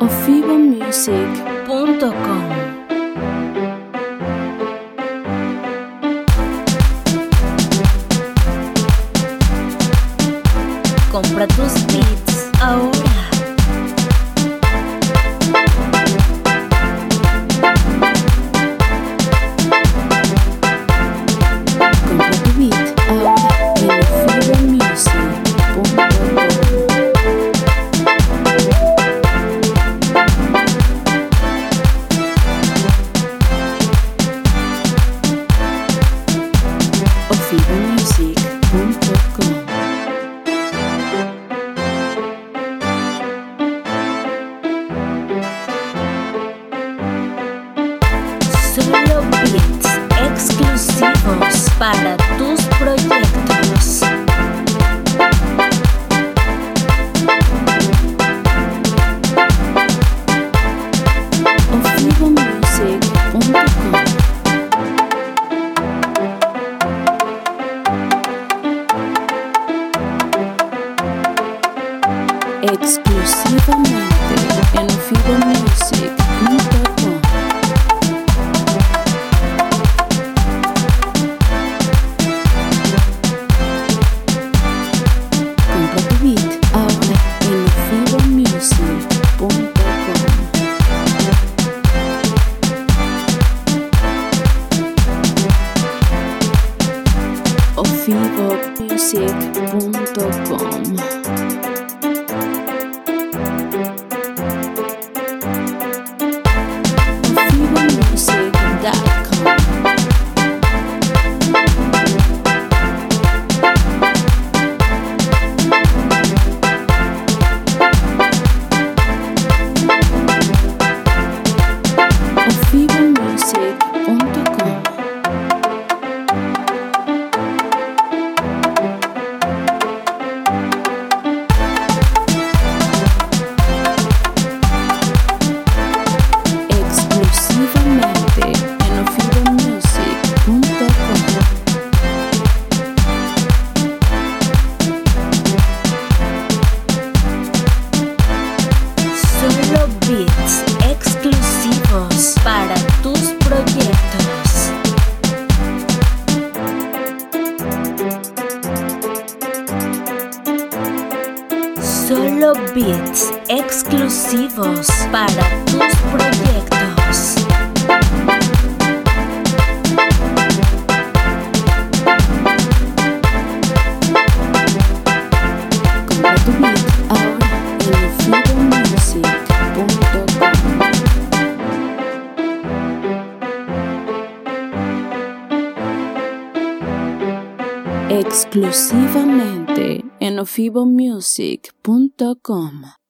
ofibomusic.com. Compra tus beats ahora. Compra tu beat ahora en ofibomusic.com. ofibomusic.com. Solo beats exclusivos para tus proyectos. ofibomusic.com. Exclusivamente en ofibomusic.com. Compra tu beat ahora en ofibomusic.com. ofibomusic.com. Solo beats exclusivos para tus proyectos. Solo beats exclusivos para tus proyectos. Compra tu beat ahora en ofibomusic.com. Exclusivamente en ofibomusic.com.